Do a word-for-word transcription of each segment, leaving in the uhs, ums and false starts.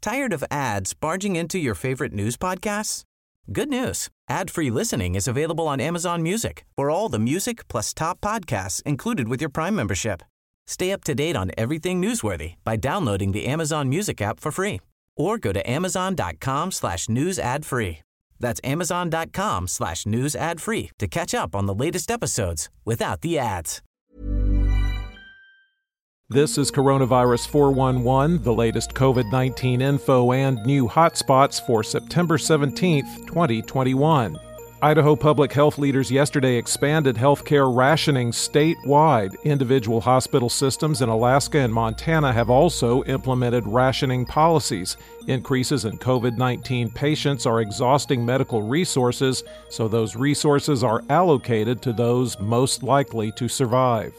Tired of ads barging into your favorite news podcasts? Good news. Ad-free listening is available on Amazon Music for all the music plus top podcasts included with your Prime membership. Stay up to date on everything newsworthy by downloading the Amazon Music app for free or go to amazon.com slash news ad free. That's amazon.com slash news ad free to catch up on the latest episodes without the ads. This is Coronavirus four one one, the latest COVID nineteen info and new hotspots for September seventeenth, twenty twenty-one. Idaho public health leaders yesterday expanded healthcare rationing statewide. Individual hospital systems in Alaska and Montana have also implemented rationing policies. Increases in COVID nineteen patients are exhausting medical resources, so those resources are allocated to those most likely to survive.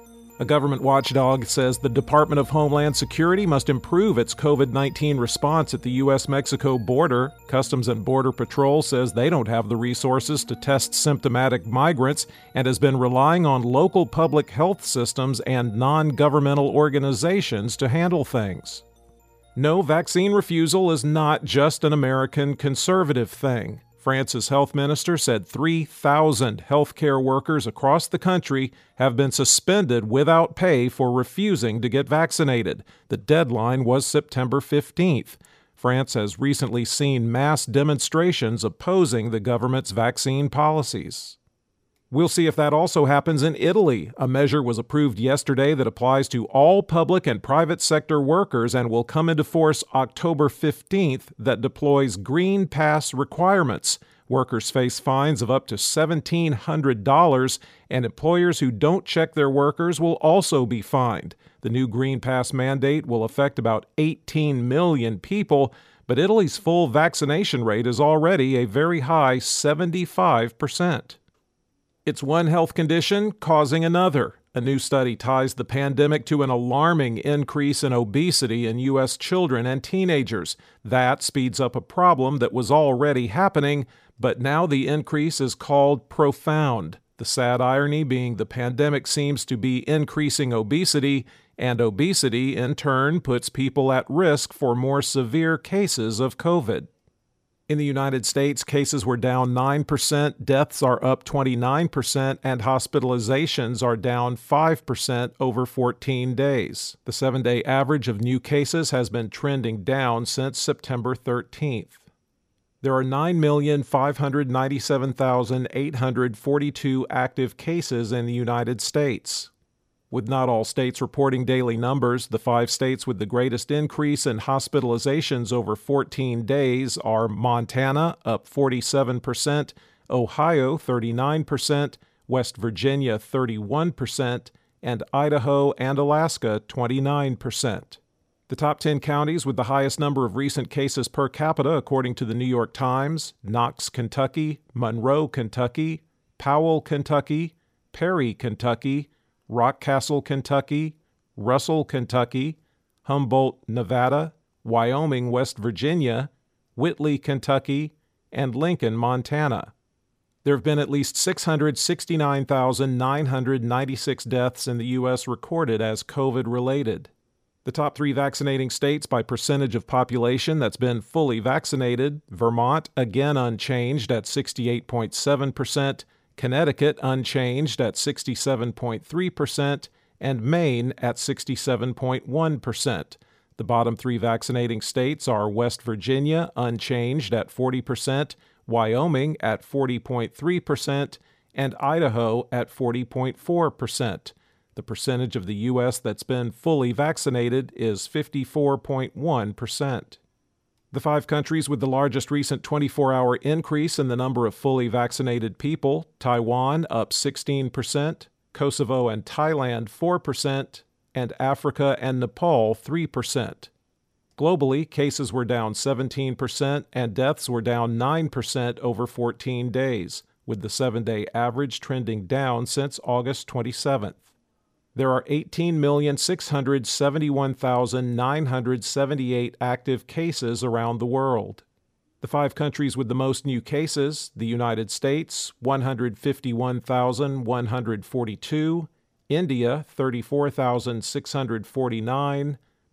A government watchdog says the Department of Homeland Security must improve its COVID nineteen response at the U S Mexico border. Customs and Border Patrol says they don't have the resources to test symptomatic migrants and has been relying on local public health systems and non-governmental organizations to handle things. No, vaccine refusal is not just an American conservative thing. France's health minister said three thousand healthcare workers across the country have been suspended without pay for refusing to get vaccinated. The deadline was September fifteenth. France has recently seen mass demonstrations opposing the government's vaccine policies. We'll see if that also happens in Italy. A measure was approved yesterday that applies to all public and private sector workers and will come into force October fifteenth that deploys Green Pass requirements. Workers face fines of up to seventeen hundred dollars, and employers who don't check their workers will also be fined. The new Green Pass mandate will affect about eighteen million people, but Italy's full vaccination rate is already a very high seventy-five percent. It's one health condition causing another. A new study ties the pandemic to an alarming increase in obesity in U S children and teenagers. That speeds up a problem that was already happening, but now the increase is called profound. The sad irony being the pandemic seems to be increasing obesity, and obesity in turn puts people at risk for more severe cases of COVID. In the United States, cases were down nine percent, deaths are up twenty-nine percent, and hospitalizations are down five percent over fourteen days. The seven-day average of new cases has been trending down since September thirteenth. There are nine million five hundred ninety-seven thousand eight hundred forty-two active cases in the United States. With not all states reporting daily numbers, the five states with the greatest increase in hospitalizations over fourteen days are Montana, up forty-seven percent, Ohio, thirty-nine percent, West Virginia, thirty-one percent, and Idaho and Alaska, twenty-nine percent. The top ten counties with the highest number of recent cases per capita, according to the New York Times: Knox, Kentucky; Monroe, Kentucky; Powell, Kentucky; Perry, Kentucky; Rockcastle, Kentucky; Russell, Kentucky; Humboldt, Nevada; Wyoming, West Virginia; Whitley, Kentucky; and Lincoln, Montana. There have been at least six hundred sixty-nine thousand nine hundred ninety-six deaths in the U S recorded as COVID-related. The top three vaccinating states by percentage of population that's been fully vaccinated: Vermont, again unchanged at sixty-eight point seven percent, Connecticut unchanged at sixty-seven point three percent, and Maine at sixty-seven point one percent. The bottom three vaccinating states are West Virginia unchanged at forty percent, Wyoming at forty point three percent, and Idaho at forty point four percent. The percentage of the U S that's been fully vaccinated is fifty-four point one percent. The five countries with the largest recent twenty-four hour increase in the number of fully vaccinated people: Taiwan up sixteen percent, Kosovo and Thailand four percent, and Africa and Nepal three percent. Globally, cases were down seventeen percent and deaths were down nine percent over fourteen days, with the seven-day average trending down since August twenty-seventh. There are eighteen million six hundred seventy-one thousand nine hundred seventy-eight active cases around the world. The five countries with the most new cases: the United States, one hundred fifty-one thousand one hundred forty-two, India, thirty-four thousand six hundred forty-nine,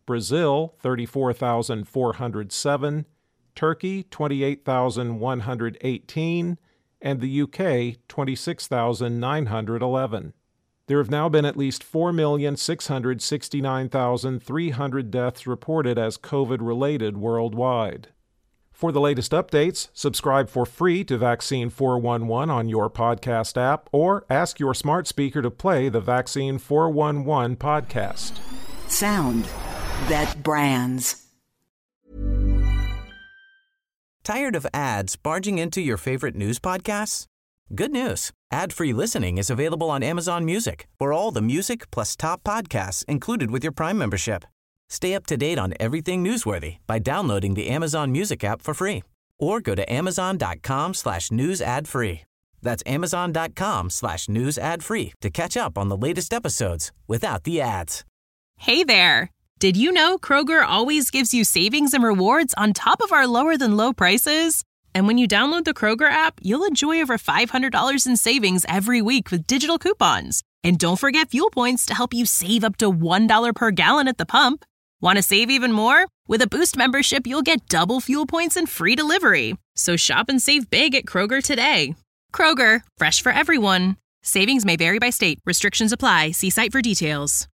Brazil, thirty-four thousand four hundred seven, Turkey, twenty-eight thousand one hundred eighteen, and the U K, twenty-six thousand nine hundred eleven. There have now been at least four million six hundred sixty-nine thousand three hundred deaths reported as COVID-related worldwide. For the latest updates, subscribe for free to Vaccine four one one on your podcast app or ask your smart speaker to play the Vaccine four one one podcast. Sound that brands. Tired of ads barging into your favorite news podcasts? Good news. Ad-free listening is available on Amazon Music for all the music plus top podcasts included with your Prime membership. Stay up to date on everything newsworthy by downloading the Amazon Music app for free or go to amazon.com slash news ad free. That's amazon.com slash news ad free to catch up on the latest episodes without the ads. Hey there. Did you know Kroger always gives you savings and rewards on top of our lower than low prices? And when you download the Kroger app, you'll enjoy over five hundred dollars in savings every week with digital coupons. And don't forget fuel points to help you save up to one dollar per gallon at the pump. Want to save even more? With a Boost membership, you'll get double fuel points and free delivery. So shop and save big at Kroger today. Kroger, fresh for everyone. Savings may vary by state. Restrictions apply. See site for details.